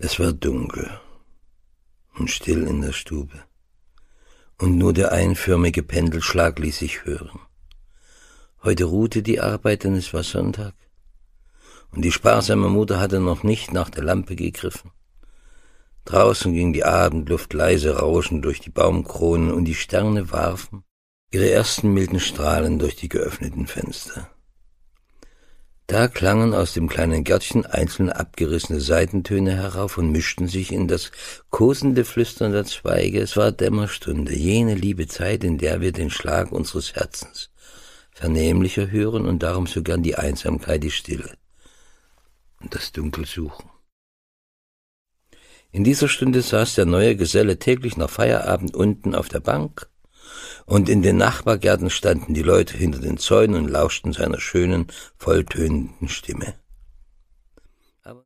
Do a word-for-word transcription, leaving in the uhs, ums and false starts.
Es war dunkel und still in der Stube, und nur der einförmige Pendelschlag ließ sich hören. Heute ruhte die Arbeit, denn es war Sonntag, und die sparsame Mutter hatte noch nicht nach der Lampe gegriffen. Draußen ging die Abendluft leise rauschend durch die Baumkronen, und die Sterne warfen ihre ersten milden Strahlen durch die geöffneten Fenster. Da klangen aus dem kleinen Gärtchen einzelne abgerissene Saitentöne herauf und mischten sich in das kosende Flüstern der Zweige. Es war Dämmerstunde, jene liebe Zeit, in der wir den Schlag unseres Herzens vernehmlicher hören und darum so gern die Einsamkeit, die Stille und das Dunkel suchen. In dieser Stunde saß der neue Geselle täglich nach Feierabend unten auf der Bank, und in den Nachbargärten standen die Leute hinter den Zäunen und lauschten seiner schönen, volltönenden Stimme.